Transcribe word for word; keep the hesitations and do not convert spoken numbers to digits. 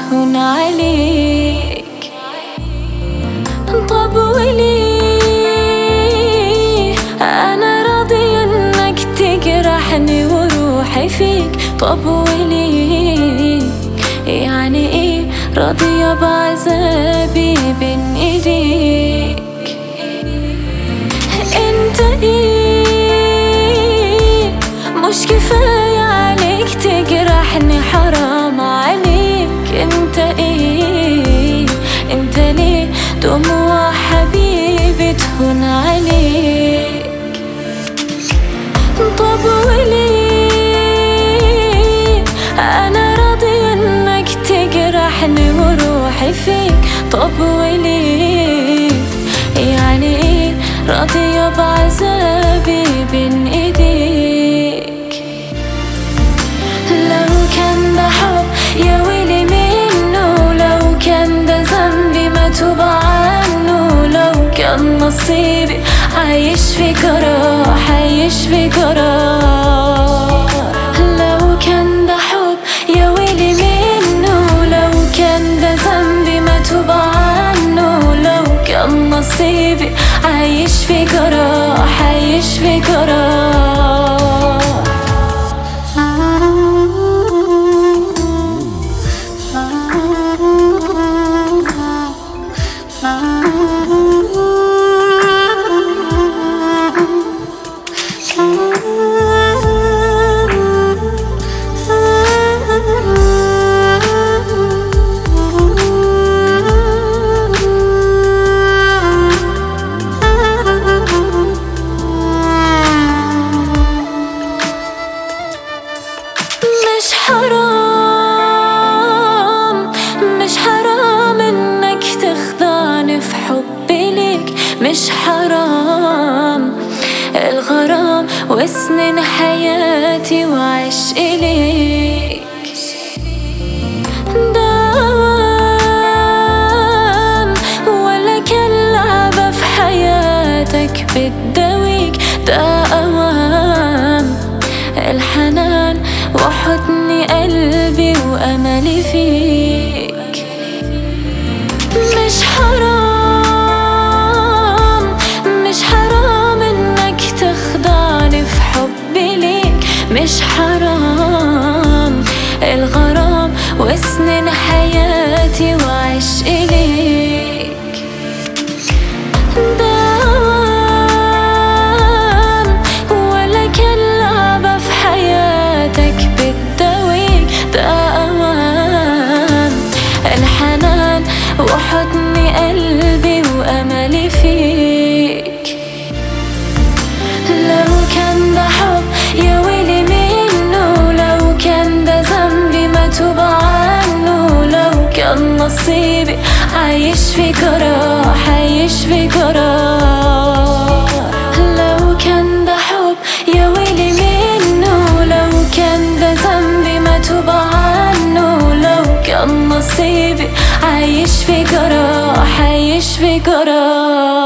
بتهون عليك. طب وليه أنا راضية إنك تجرحني وروحي فيك؟ طب وليه يعني إيه راضية بعذابي بين إيديك؟ انت ايه مش كفاية عليك تجرحني؟ حرام عليك. انت ايه انت ليه دموع حبيبي تهون عليك؟ طب وليه انا راضية انك تجرحني وروحي فيك؟ طب وليه يعني ايه راضية بعذابي بين ايديك؟ لو كان ده حب يا ويلي منه، لو كان ده ذنبي ما توب عنه، لو كان نصيبي عايش في جراح عايش في جراح. لو كان ده حب يا ويلي منه، لو كان ده ذنبي ما توب عنه، لو كان نصيبي عايش في جراح عايش في جراح. مش حرام مش حرام انك تخدعني في حبي ليك، مش حرام الغرام وسنين حياتي وعشقي ليك. دوام ولا كان لعبة في حياتك بتداويك، ده أوام الحنان وحضن قلبي وأملي فيك. مش حرام مش حرام إنك تخدعني في حبي ليك، مش حرام الغرام وسنين حياتي وعشقي ليك. دوام ولا كان لعبة في حياتك بتداويك، ده أوام الحنان وحضن قلبي وأملي فيك. لو كان ده حب يا ويلي منه، لو كان ده ذنبي ما توب عنه، لو كان نصيبي عايش في جراح عايش في جراح. لو كان ده حب يا ويلي منه، لو كان ده ذنبي ما توب عنه، لو كان نصيبي عايش في جراح عايش في جراح.